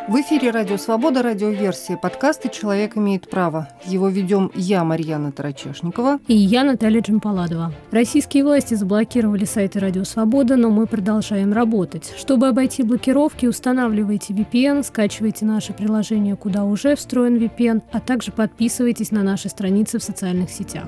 В эфире «Радио Свобода», радиоверсия подкаста «Человек имеет право». Его ведем я, Марьяна Тарачешникова. И я, Наталья Джампаладова. Российские власти заблокировали сайты «Радио Свобода», но мы продолжаем работать. Чтобы обойти блокировки, устанавливайте VPN, скачивайте наше приложение, куда уже встроен VPN, а также подписывайтесь на наши страницы в социальных сетях.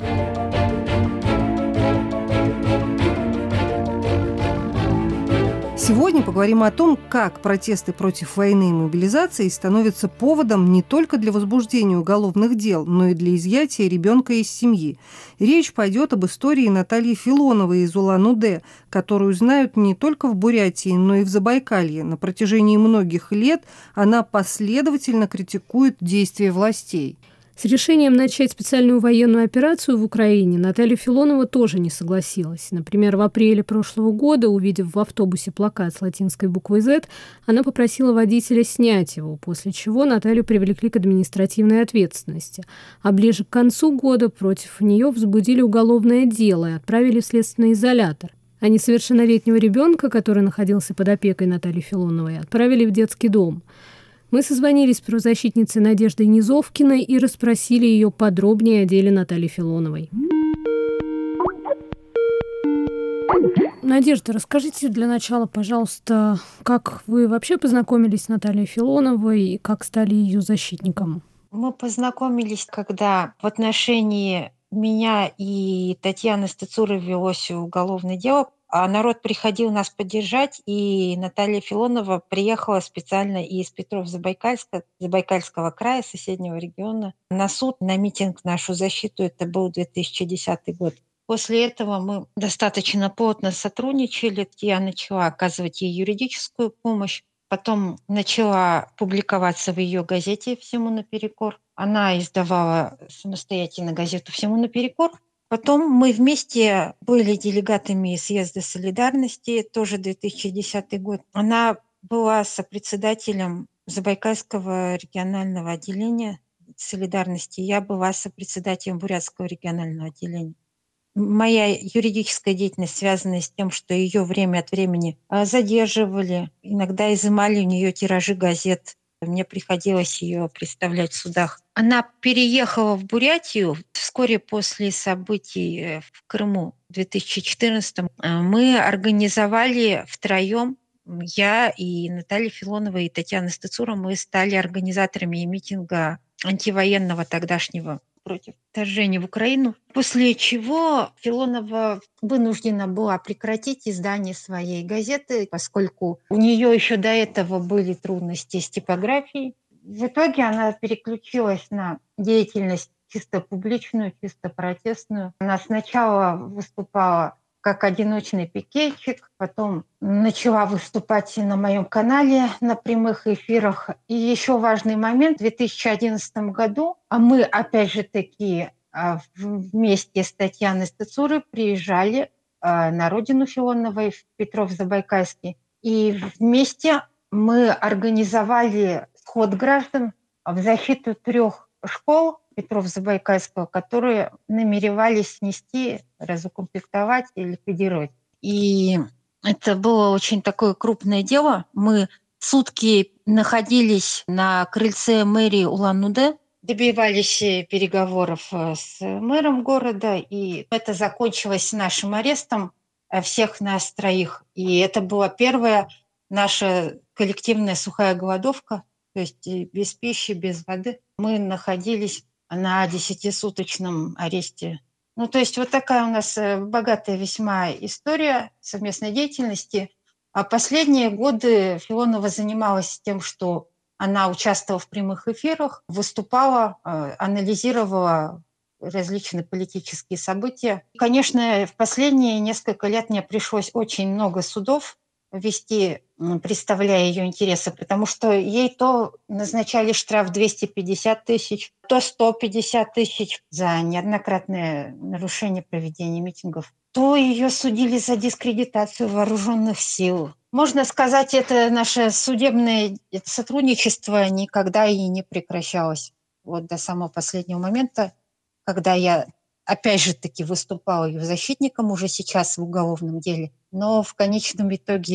Сегодня поговорим о том, как протесты против войны и мобилизации становятся поводом не только для возбуждения уголовных дел, но и для изъятия ребенка из семьи. Речь пойдет об истории Натальи Филоновой из Улан-Удэ, которую знают не только в Бурятии, но и в Забайкалье. На протяжении многих лет она последовательно критикует действия властей. С решением начать специальную военную операцию в Украине Наталья Филонова тоже не согласилась. Например, в апреле прошлого года, увидев в автобусе плакат с латинской буквой «Z», она попросила водителя снять его, после чего Наталью привлекли к административной ответственности. А ближе к концу года против нее возбудили уголовное дело и отправили в следственный изолятор. А несовершеннолетнего ребенка, который находился под опекой Натальи Филоновой, отправили в детский дом. Мы созвонились с правозащитницей Надеждой Низовкиной и расспросили ее подробнее о деле Натальи Филоновой. Надежда, расскажите для начала, пожалуйста, как вы вообще познакомились с Натальей Филоновой и как стали ее защитником? Мы познакомились, когда в отношении меня и Татьяны Стацуровой велось уголовное дело, а народ приходил нас поддержать, и Наталья Филонова приехала специально из Петров-Забайкальска, Забайкальского края, соседнего региона, на суд, на митинг в нашу защиту. Это был 2010 год. После этого мы достаточно плотно сотрудничали. Я начала оказывать ей юридическую помощь. Потом начала публиковаться в ее газете «Всему наперекор». Она издавала самостоятельно газету «Всему наперекор». Потом мы вместе были делегатами съезда солидарности, тоже 2010 год. Она была сопредседателем Забайкальского регионального отделения солидарности. Я была сопредседателем Бурятского регионального отделения. Моя юридическая деятельность связана с тем, что ее время от времени задерживали, иногда изымали у нее тиражи газет. Мне приходилось ее представлять в судах. Она переехала в Бурятию вскоре после событий в Крыму в 2014-м. Мы организовали втроем, я и Наталья Филонова, и Татьяна Стацурова, мы стали организаторами митинга антивоенного тогдашнего против вторжения в Украину, после чего Филонова вынуждена была прекратить издание своей газеты, поскольку у нее еще до этого были трудности с типографией. В итоге она переключилась на деятельность чисто публичную, чисто протестную. Она сначала выступала как одиночный пикетчик, потом начала выступать на моем канале на прямых эфирах. И еще важный момент, в 2011 году, а мы, опять же таки, вместе с Татьяной Стацуровой приезжали на родину Филоновой в Петров-Забайкальский. И вместе мы организовали сход граждан в защиту 3 школ Петров-Забайкальского, которые намеревались снести, разукомплектовать и ликвидировать. И это было очень такое крупное дело. Мы сутки находились на крыльце мэрии Улан-Удэ, добивались переговоров с мэром города, и это закончилось нашим арестом всех нас троих. И это была первая наша коллективная сухая голодовка, то есть без пищи, без воды. Мы находились на 10-суточном аресте. Ну, то есть вот такая у нас богатая весьма история совместной деятельности. А последние годы Филонова занималась тем, что она участвовала в прямых эфирах, выступала, анализировала различные политические события. Конечно, в последние несколько лет мне пришлось очень много судов вести, представляя ее интересы, потому что ей то назначали штраф 250 тысяч, то 150 тысяч за неоднократное нарушение проведения митингов, то ее судили за дискредитацию вооруженных сил. Можно сказать, это наше судебное сотрудничество никогда и не прекращалось. Вот до самого последнего момента, когда я опять же таки выступала ее защитником уже сейчас в уголовном деле. Но в конечном итоге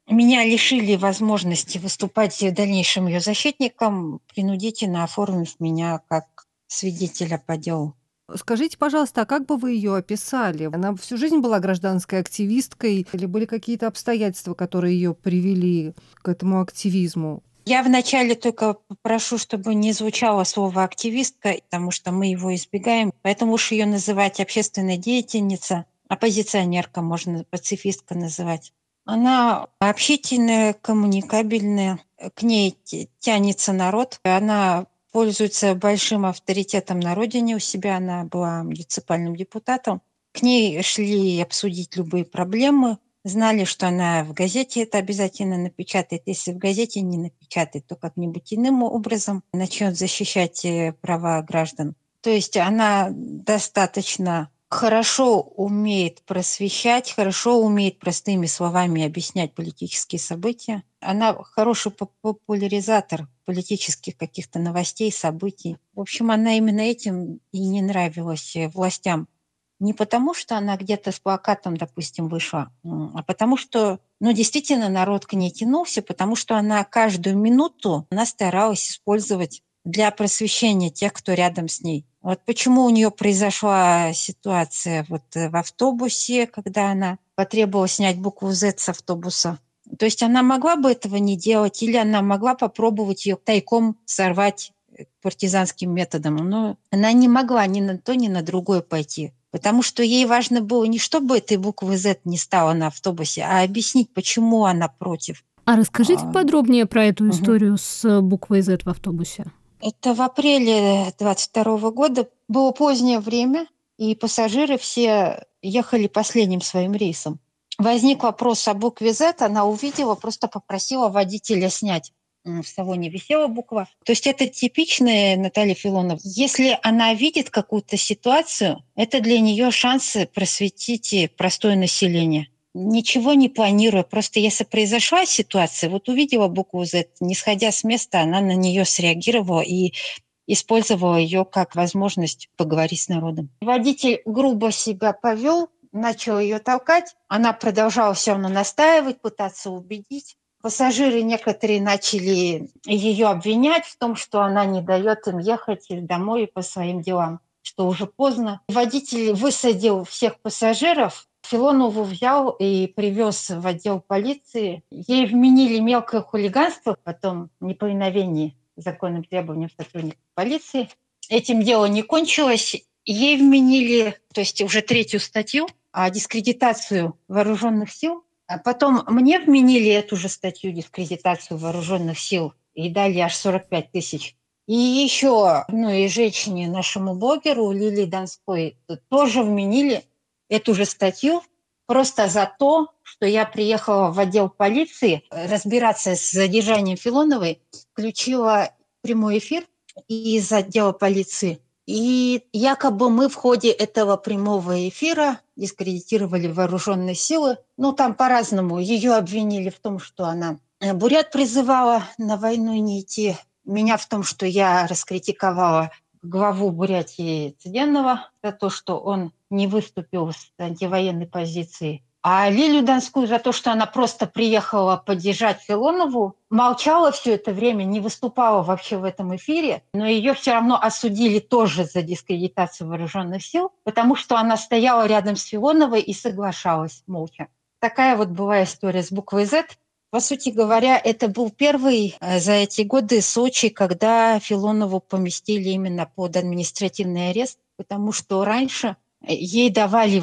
Меня лишили возможности выступать в дальнейшем ее защитником, принудительно оформив меня как свидетеля по делу. Скажите, пожалуйста, а как бы вы ее описали? Она всю жизнь была гражданской активисткой или были какие-то обстоятельства, которые ее привели к этому активизму? Я вначале только попрошу, чтобы не звучало слово «активистка», потому что мы его избегаем. Поэтому уж ее называть общественная деятельница, оппозиционерка, можно пацифистка называть. Она общительная, коммуникабельная, к ней тянется народ. Она пользуется большим авторитетом на родине у себя. Она была муниципальным депутатом. К ней шли обсудить любые проблемы. Знали, что она в газете это обязательно напечатает. Если в газете не напечатает, то как-нибудь иным образом начнет защищать права граждан. То есть она достаточно хорошо умеет просвещать, хорошо умеет простыми словами объяснять политические события. Она хороший популяризатор политических каких-то новостей, событий. В общем, она именно этим и не нравилась властям. Не потому, что она где-то с плакатом, допустим, вышла, а потому что, действительно, народ к ней тянулся, потому что она каждую минуту она старалась использовать для просвещения тех, кто рядом с ней. Вот почему у нее произошла ситуация в автобусе, когда она потребовала снять букву Z с автобуса. То есть она могла бы этого не делать, или она могла попробовать ее тайком сорвать партизанским методом, но она не могла ни на то, ни на другое пойти. Потому что ей важно было не чтобы этой буквы Z не стало на автобусе, а объяснить, почему она против. А расскажите подробнее про эту Мгм. историю с буквой Z в автобусе. Это в апреле 22 года. Было позднее время, и пассажиры все ехали последним своим рейсом. Возник вопрос о букве Z, она увидела, просто попросила водителя снять. В салоне висела буква. То есть это типичная Наталья Филонова. Если она видит какую-то ситуацию, это для нее шансы просветить простое население. Ничего не планируя, просто если произошла ситуация, вот увидела букву Z, не сходя с места, она на нее среагировала и использовала ее как возможность поговорить с народом. Водитель грубо себя повел, начал ее толкать, она продолжала все равно настаивать, пытаться убедить. Пассажиры некоторые начали ее обвинять в том, что она не дает им ехать домой по своим делам, что уже поздно. Водитель высадил всех пассажиров, Филонову взял и привез в отдел полиции. Ей вменили мелкое хулиганство, потом неповиновение законным требованиям сотрудников полиции. Этим дело не кончилось. Ей вменили, то есть уже третью статью, дискредитацию вооруженных сил. А потом мне вменили эту же статью дискредитацию вооруженных сил и дали аж 45 тысяч. И еще и женщине, нашему блогеру Лилии Донской, тоже вменили эту же статью просто за то, что я приехала в отдел полиции разбираться с задержанием Филоновой, включила прямой эфир из отдела полиции. И якобы мы в ходе этого прямого эфира дискредитировали вооруженные силы. Там по-разному. Ее обвинили в том, что она бурят призывала на войну не идти. Меня в том, что я раскритиковала главу Бурятии Цыденова за то, что он не выступил с антивоенной позицией. А Лилию Донскую за то, что она просто приехала поддержать Филонову, молчала все это время, не выступала вообще в этом эфире, но ее все равно осудили тоже за дискредитацию вооруженных сил, потому что она стояла рядом с Филоновой и соглашалась молча. Такая была история с буквой Z. По сути говоря, это был первый за эти годы случай, когда Филонову поместили именно под административный арест, потому что раньше ей давали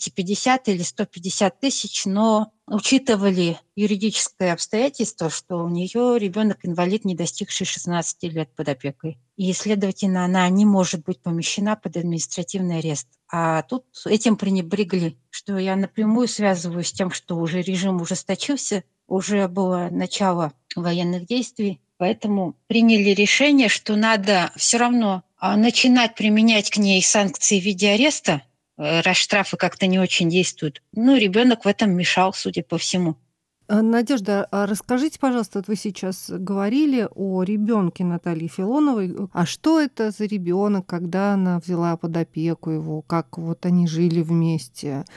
250 или 150 тысяч, но учитывали юридическое обстоятельство, что у нее ребенок-инвалид, не достигший 16 лет под опекой. И, следовательно, она не может быть помещена под административный арест. А тут этим пренебрегли, что я напрямую связываю с тем, что уже режим ужесточился, уже было начало военных действий, поэтому приняли решение, что надо все равно начинать применять к ней санкции в виде ареста, раз штрафы как-то не очень действуют. Ребенок в этом мешал, судя по всему. Надежда, а расскажите, пожалуйста, вот вы сейчас говорили о ребенке Натальи Филоновой. А что это за ребенок, когда она взяла под опеку его, как они жили вместе?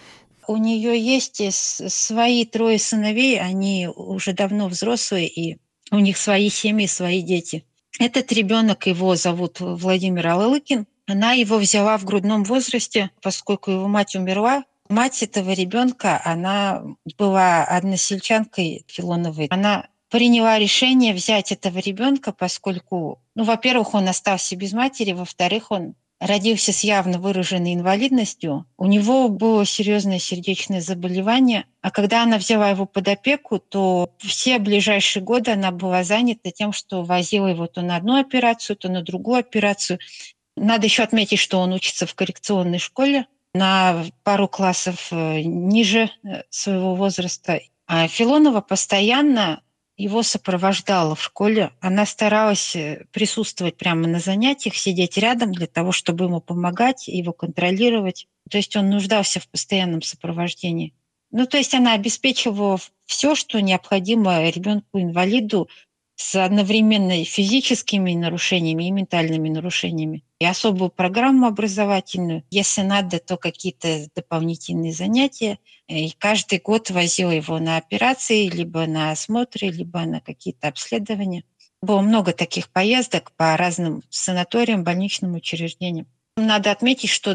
У нее есть свои 3 сыновей, они уже давно взрослые, и у них свои семьи, свои дети. Этот ребенок, его зовут Владимир Алалыкин. Она его взяла в грудном возрасте, поскольку его мать умерла. Мать этого ребенка, она была односельчанкой Филоновой. Она приняла решение взять этого ребенка, поскольку, во-первых, он остался без матери, во-вторых, он родился с явно выраженной инвалидностью. У него было серьезное сердечное заболевание. А когда она взяла его под опеку, то все ближайшие годы она была занята тем, что возила его то на одну операцию, то на другую операцию. Надо еще отметить, что он учится в коррекционной школе на пару классов ниже своего возраста. А Филонова постоянно его сопровождала в школе. Она старалась присутствовать прямо на занятиях, сидеть рядом для того, чтобы ему помогать, его контролировать. То есть он нуждался в постоянном сопровождении. То есть она обеспечивала все, что необходимо ребенку-инвалиду с одновременно физическими нарушениями и ментальными нарушениями. И особую программу образовательную. Если надо, то какие-то дополнительные занятия. И каждый год возила его на операции, либо на осмотры, либо на какие-то обследования. Было много таких поездок по разным санаториям, больничным учреждениям. Надо отметить, что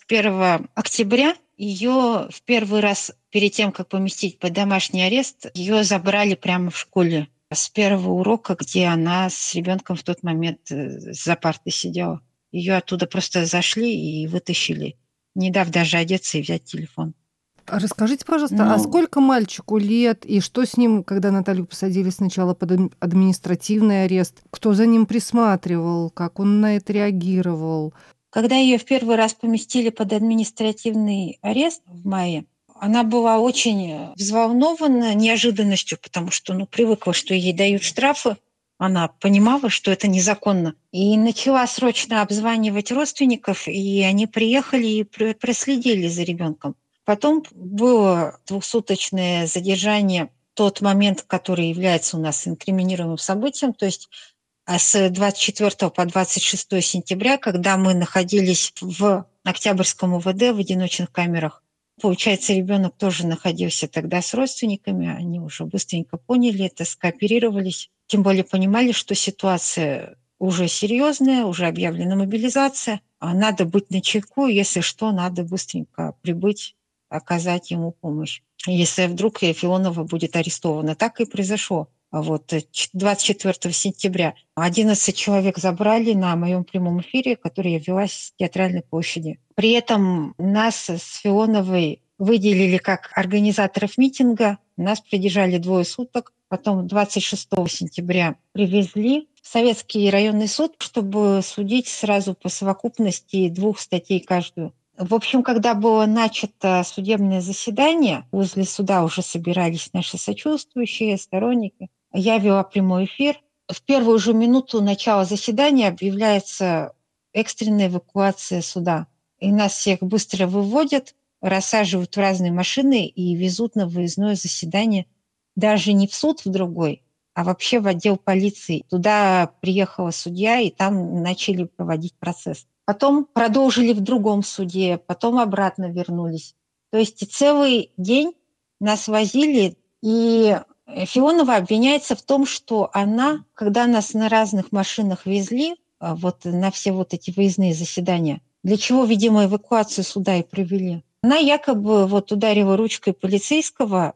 21 октября ее в первый раз, перед тем, как поместить под домашний арест, ее забрали прямо в школе с первого урока, где она с ребенком в тот момент за партой сидела. Ее оттуда просто зашли и вытащили, не дав даже одеться и взять телефон. А расскажите, пожалуйста, а сколько мальчику лет, и что с ним, когда Наталью посадили сначала под административный арест? Кто за ним присматривал? Как он на это реагировал? Когда ее в первый раз поместили под административный арест в мае, она была очень взволнована неожиданностью, потому что привыкла, что ей дают штрафы. Она понимала, что это незаконно. И начала срочно обзванивать родственников, и они приехали и проследили за ребенком. Потом было 2-суточное задержание, тот момент, который является у нас инкриминируемым событием, то есть с 24 по 26 сентября, когда мы находились в Октябрьском УВД в одиночных камерах. Получается, ребенок тоже находился тогда с родственниками, они уже быстренько поняли это, скооперировались, тем более понимали, что ситуация уже серьезная, уже объявлена мобилизация, а надо быть начеку, если что, надо быстренько прибыть, оказать ему помощь, если вдруг Филонова будет арестована. Так и произошло. 24 сентября 11 человек забрали на моем прямом эфире, который я вела с Театральной площади. При этом нас с Филоновой выделили как организаторов митинга. Нас придержали 2 суток. Потом 26 сентября привезли в Советский районный суд, чтобы судить сразу по совокупности 2 статей каждую. В общем, когда было начато судебное заседание, возле суда уже собирались наши сочувствующие, сторонники. Я вела прямой эфир. В первую же минуту начала заседания объявляется экстренная эвакуация суда. И нас всех быстро выводят, рассаживают в разные машины и везут на выездное заседание даже не в суд в другой, а вообще в отдел полиции. Туда приехала судья, и там начали проводить процесс. Потом продолжили в другом суде, потом обратно вернулись. То есть и целый день нас возили, и Филонова обвиняется в том, что она, когда нас на разных машинах везли, на все эти выездные заседания, для чего, видимо, эвакуацию суда и провели, она якобы ударила ручкой полицейского,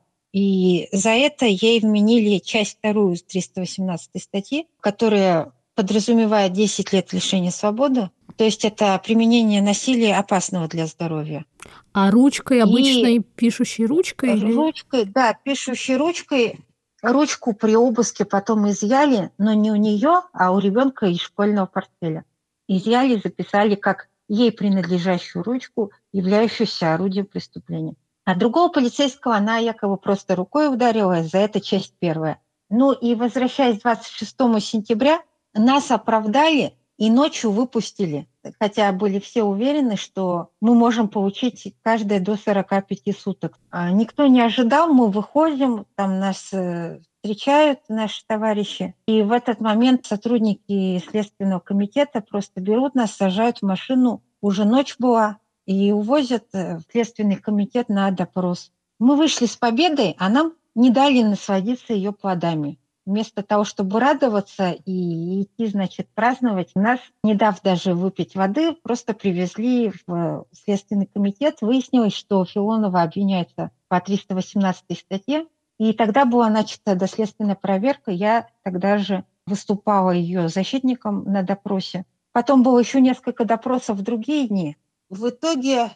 и за это ей вменили часть 2 318 статьи, которая подразумевает 10 лет лишения свободы. То есть это применение насилия опасного для здоровья. А ручкой, обычной пишущей ручкой? Ручкой, да, пишущей ручкой. Ручку при обыске потом изъяли, но не у нее, а у ребенка из школьного портфеля. Изъяли, записали как ей принадлежащую ручку, являющуюся орудием преступления. А другого полицейского она якобы просто рукой ударила, за это часть 1. И возвращаясь к 26 сентября, нас оправдали и ночью выпустили. Хотя были все уверены, что мы можем получить каждое до 45 суток. Никто не ожидал, мы выходим, там нас встречают наши товарищи. И в этот момент сотрудники Следственного комитета просто берут нас, сажают в машину. Уже ночь была, и увозят в Следственный комитет на допрос. Мы вышли с победой, а нам не дали насладиться ее плодами. Вместо того, чтобы радоваться и идти, значит, праздновать, нас, не дав даже выпить воды, просто привезли в Следственный комитет. Выяснилось, что Филонова обвиняется по 318 статье. И тогда была начата доследственная проверка. Я тогда же выступала ее защитником на допросе. Потом было еще несколько допросов в другие дни. В итоге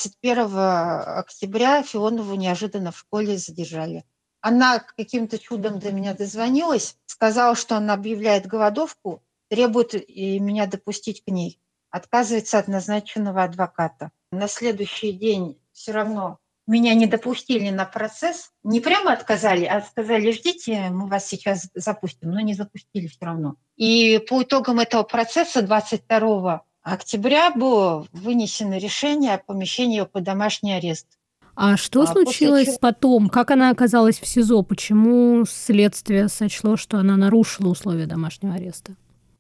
21 октября Филонову неожиданно в школе задержали. Она каким-то чудом до меня дозвонилась, сказала, что она объявляет голодовку, требует меня допустить к ней. Отказывается от назначенного адвоката. На следующий день все равно меня не допустили на процесс. Не прямо отказали, а сказали: ждите, мы вас сейчас запустим. Но не запустили все равно. И по итогам этого процесса 22 октября было вынесено решение о помещении ее под домашний арест. А что случилось потом? Как она оказалась в СИЗО? Почему следствие сочло, что она нарушила условия домашнего ареста?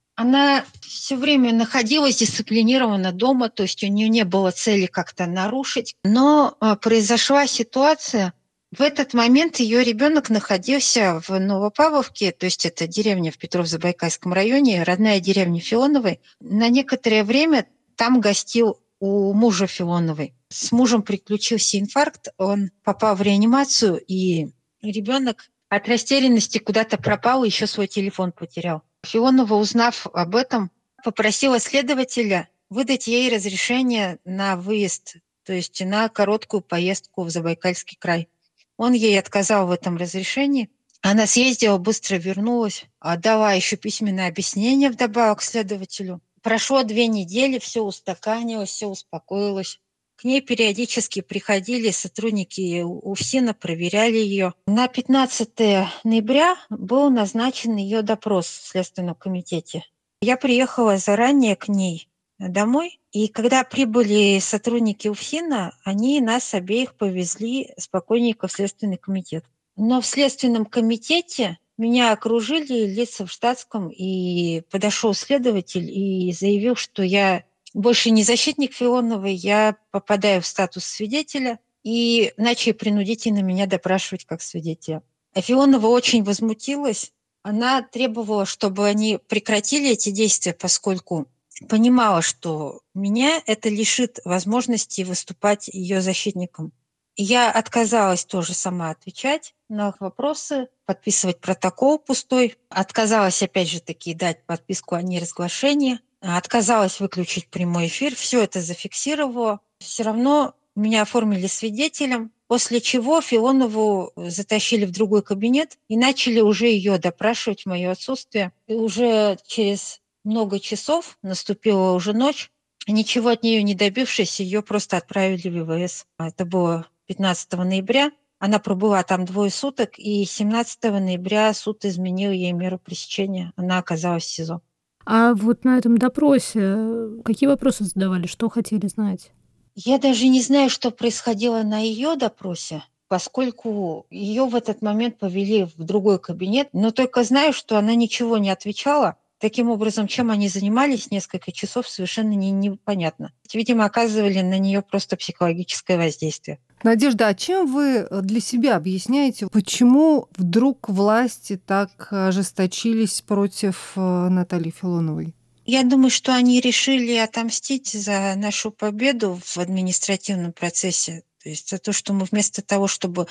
Она все время находилась дисциплинированно дома, то есть у нее не было цели как-то нарушить. Но произошла ситуация. В этот момент ее ребенок находился в Новопавловке, то есть это деревня в Петров-Забайкальском районе, родная деревня Филоновой. На некоторое время там гостил у мужа Филоновой. С мужем приключился инфаркт, он попал в реанимацию, и ребенок от растерянности куда-то пропал, еще свой телефон потерял. Филонова, узнав об этом, попросила следователя выдать ей разрешение на выезд, то есть на короткую поездку в Забайкальский край. Он ей отказал в этом разрешении. Она съездила, быстро вернулась, дала еще письменное объяснение вдобавок следователю. Прошло 2 недели, все устаканилось, все успокоилось. К ней периодически приходили сотрудники УФСИНа, проверяли ее. На 15 ноября был назначен ее допрос в Следственном комитете. Я приехала заранее к ней домой, и когда прибыли сотрудники УФСИНа, они нас обеих повезли спокойненько в Следственный комитет. Но в Следственном комитете меня окружили лица в штатском, и подошел следователь и заявил, что я больше не защитник Филоновой, я попадаю в статус свидетеля, и начали принудительно меня допрашивать как свидетеля. А Филонова очень возмутилась. Она требовала, чтобы они прекратили эти действия, поскольку понимала, что меня это лишит возможности выступать ее защитником. Я отказалась тоже сама отвечать на их вопросы, подписывать протокол пустой. Отказалась, опять же таки, дать подписку о неразглашении. Отказалась выключить прямой эфир. Все это зафиксировала. Все равно меня оформили свидетелем, после чего Филонову затащили в другой кабинет и начали уже ее допрашивать в мое отсутствие. И уже через много часов, наступила уже ночь, ничего от нее не добившись, ее просто отправили в ВВС. Это было 15 ноября. Она пробыла там 2 суток, и 17 ноября суд изменил ей меру пресечения. Она оказалась в СИЗО. А вот на этом допросе какие вопросы задавали, что хотели знать? Я даже не знаю, что происходило на ее допросе, поскольку ее в этот момент повели в другой кабинет, но только знаю, что она ничего не отвечала. Таким образом, чем они занимались несколько часов, совершенно непонятно. Видимо, оказывали на нее просто психологическое воздействие. Надежда, а чем вы для себя объясняете, почему вдруг власти так ожесточились против Натальи Филоновой? Я думаю, что они решили отомстить за нашу победу в административном процессе. То есть за то, что мы вместо того, чтобы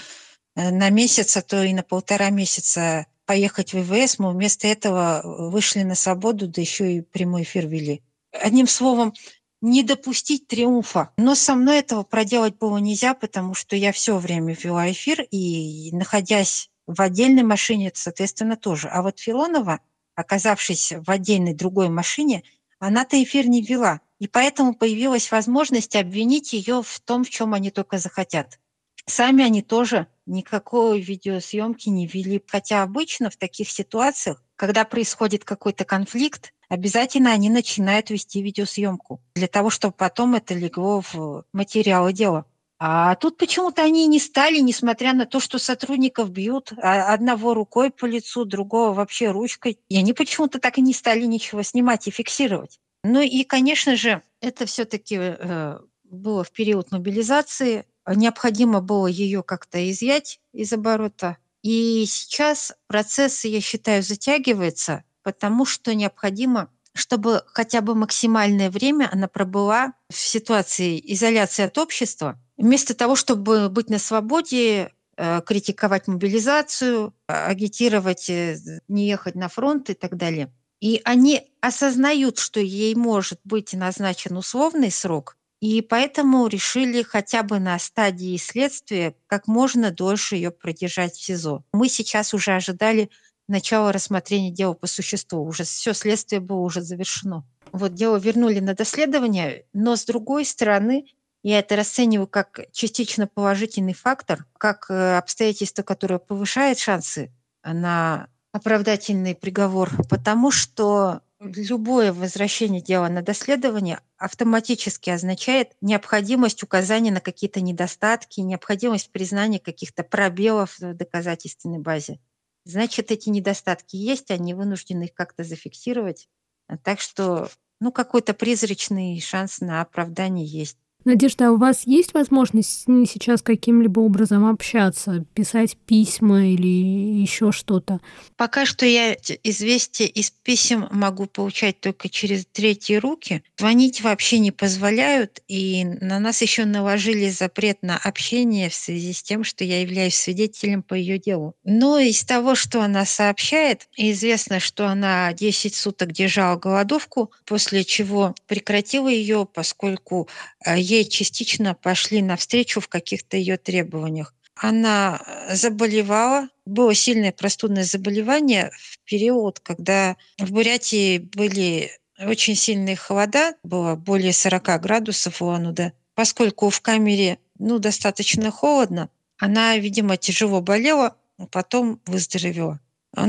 на месяц, а то и на 1,5 месяца поехать в ВВС, мы вместо этого вышли на свободу, да еще и прямой эфир вели. Одним словом, не допустить триумфа. Но со мной этого проделать было нельзя, потому что я все время вела эфир, и находясь в отдельной машине, соответственно, тоже. А вот Филонова, оказавшись в отдельной другой машине, она-то эфир не вела. И поэтому появилась возможность обвинить ее в том, в чем они только захотят. Сами они тоже никакой видеосъемки не вели. Хотя обычно в таких ситуациях, когда происходит какой-то конфликт, обязательно они начинают вести видеосъемку для того, чтобы потом это легло в материалы дела. А тут почему-то они не стали, несмотря на то, что сотрудников бьют, одного рукой по лицу, другого вообще ручкой. И они почему-то так и не стали ничего снимать и фиксировать. Ну и, конечно же, это все-таки было в период мобилизации. Необходимо было ее как-то изъять из оборота. И сейчас процесс, я считаю, затягивается, потому что необходимо, чтобы хотя бы максимальное время она пробыла в ситуации изоляции от общества, вместо того, чтобы быть на свободе, критиковать мобилизацию, агитировать не ехать на фронт и так далее. И они осознают, что ей может быть назначен условный срок, и поэтому решили хотя бы на стадии следствия как можно дольше ее продержать в СИЗО. Мы сейчас уже ожидали начала рассмотрения дела по существу. Уже все следствие было уже завершено. Вот дело вернули на доследование, но с другой стороны, я это расцениваю как частично положительный фактор, как обстоятельство, которое повышает шансы на оправдательный приговор, потому что любое возвращение дела на доследование автоматически означает необходимость указания на какие-то недостатки, необходимость признания каких-то пробелов в доказательственной базе. Значит, эти недостатки есть, они вынуждены их как-то зафиксировать. Так что, какой-то призрачный шанс на оправдание есть. Надежда, а у вас есть возможность с ней сейчас каким-либо образом общаться, писать письма или еще что-то? Пока что я известия из писем могу получать только через третьи руки. Звонить вообще не позволяют, и на нас еще наложили запрет на общение в связи с тем, что я являюсь свидетелем по ее делу. Но из того, что она сообщает, известно, что она 10 суток держала голодовку, после чего прекратила ее, поскольку ей частично пошли навстречу в каких-то ее требованиях. Она заболевала, было сильное простудное заболевание в период, когда в Бурятии были очень сильные холода, было более 40 градусов в Улан-Удэ. Поскольку в камере достаточно холодно, она, видимо, тяжело болела, а потом выздоровела.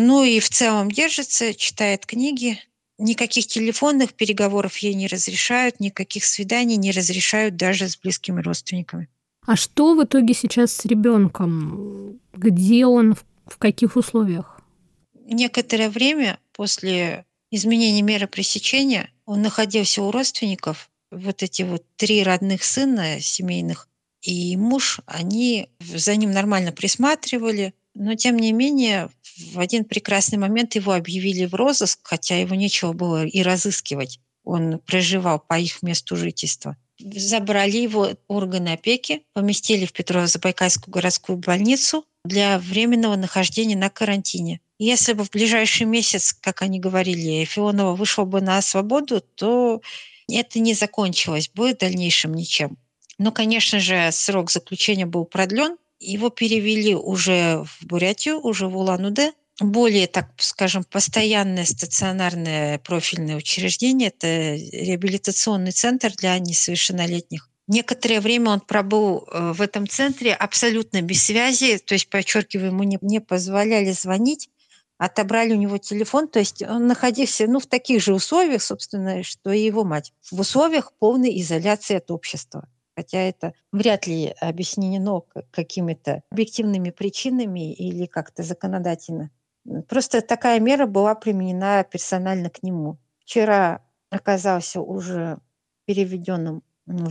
И в целом держится, читает книги. Никаких телефонных переговоров ей не разрешают, никаких свиданий не разрешают даже с близкими родственниками. А что в итоге сейчас с ребенком? Где он, в каких условиях? Некоторое время после изменения меры пресечения он находился у родственников. Вот эти 3 родных сына семейных и муж, они за ним нормально присматривали, но тем не менее в один прекрасный момент его объявили в розыск, хотя его нечего было и разыскивать. Он проживал по их месту жительства. Забрали его органы опеки, поместили в Петрово-Забайкальскую городскую больницу для временного нахождения на карантине. Если бы в ближайший месяц, как они говорили, Филонова вышла бы на свободу, то это не закончилось бы в дальнейшем ничем. Но, конечно же, срок заключения был продлен. Его перевели уже в Бурятию, уже в Улан-Удэ. Более, так скажем, постоянное стационарное профильное учреждение – это реабилитационный центр для несовершеннолетних. Некоторое время он пробыл в этом центре абсолютно без связи, то есть, подчеркиваю, ему не позволяли звонить, отобрали у него телефон, то есть он находился в таких же условиях, собственно, что и его мать, в условиях полной изоляции от общества. Хотя это вряд ли объяснено какими-то объективными причинами или как-то законодательно. Просто такая мера была применена персонально к нему. Вчера оказался уже переведенным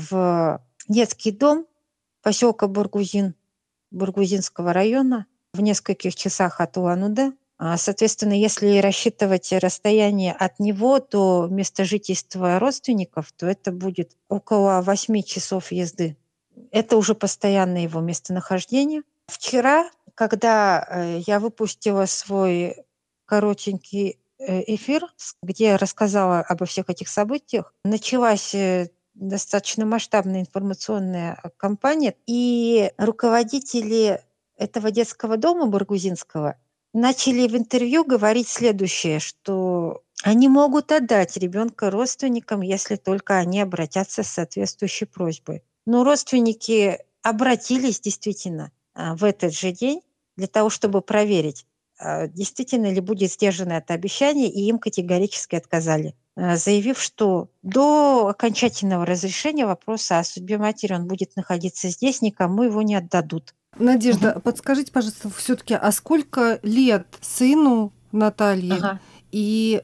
в детский дом поселка Баргузин, Баргузинского района, в нескольких часах от Улан-Удэ. Соответственно, если рассчитывать расстояние от него до места жительства родственников, то это будет около 8 часов езды. Это уже постоянное его местонахождение. Вчера, когда я выпустила свой коротенький эфир, где я рассказала обо всех этих событиях, началась достаточно масштабная информационная кампания, и руководители этого детского дома баргузинского начали в интервью говорить следующее, что они могут отдать ребенка родственникам, если только они обратятся с соответствующей просьбой. Но родственники обратились действительно в этот же день для того, чтобы проверить, действительно ли будет сдержано это обещание, и им категорически отказали, заявив, что до окончательного разрешения вопроса о судьбе матери он будет находиться здесь, никому его не отдадут. Надежда, подскажите, пожалуйста, все-таки, а сколько лет сыну Натальи? Ага. И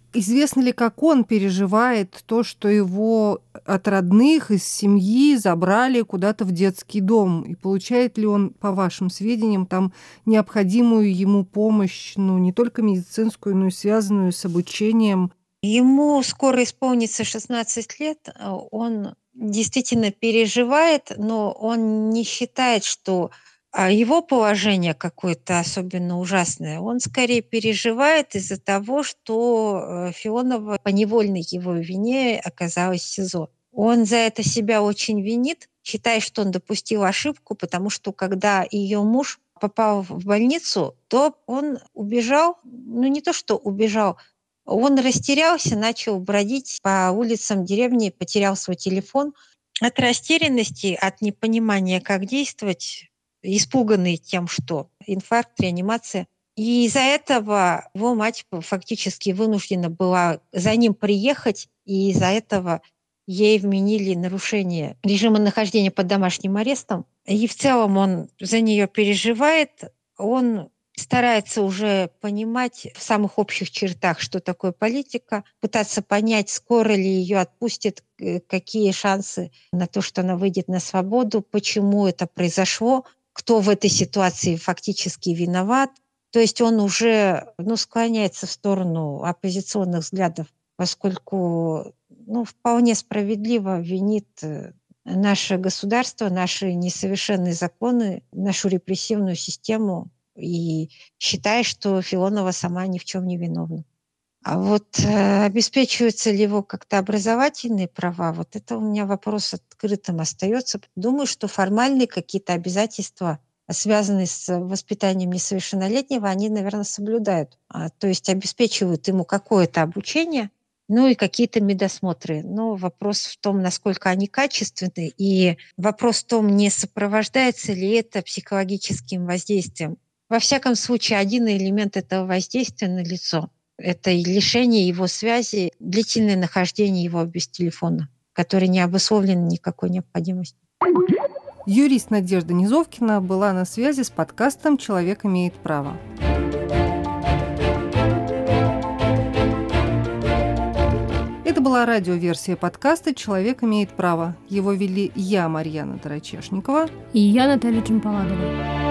Известно ли, как он переживает то, что его от родных, из семьи забрали куда-то в детский дом? И получает ли он, по вашим сведениям, там необходимую ему помощь, не только медицинскую, но и связанную с обучением? Ему скоро исполнится 16 лет. Он действительно переживает, но он не считает, что его положение какое-то особенно ужасное. Он скорее переживает из-за того, что Филонова по невольной его вине оказалась в СИЗО. Он за это себя очень винит, считает, что он допустил ошибку, потому что когда ее муж попал в больницу, то он убежал, не то что убежал, он растерялся, начал бродить по улицам деревни, потерял свой телефон. От растерянности, от непонимания, как действовать, испуганный тем, что инфаркт, реанимация. И из-за этого его мать фактически вынуждена была за ним приехать, и из-за этого ей вменили нарушение режима нахождения под домашним арестом. И в целом он за нее переживает, он старается уже понимать в самых общих чертах, что такое политика, пытаться понять, скоро ли ее отпустят, какие шансы на то, что она выйдет на свободу, почему это произошло, кто в этой ситуации фактически виноват. То есть он уже склоняется в сторону оппозиционных взглядов, поскольку вполне справедливо винит наше государство, наши несовершенные законы, нашу репрессивную систему и считает, что Филонова сама ни в чем не виновна. А вот обеспечиваются ли его как-то образовательные права, вот это у меня вопрос открытым остается. Думаю, что формальные какие-то обязательства, связанные с воспитанием несовершеннолетнего, они, наверное, соблюдают. То есть обеспечивают ему какое-то обучение, и какие-то медосмотры. Но вопрос в том, насколько они качественны, и вопрос в том, не сопровождается ли это психологическим воздействием. Во всяком случае, один элемент этого воздействия налицо. Это и лишение его связи, длительное нахождение его без телефона, которое не обусловлено никакой необходимостью. Юрист Надежда Низовкина была на связи с подкастом «Человек имеет право». Это была радиоверсия подкаста «Человек имеет право». Его вели я, Марьяна Тарачешникова, и я, Наталья Чемпаладова.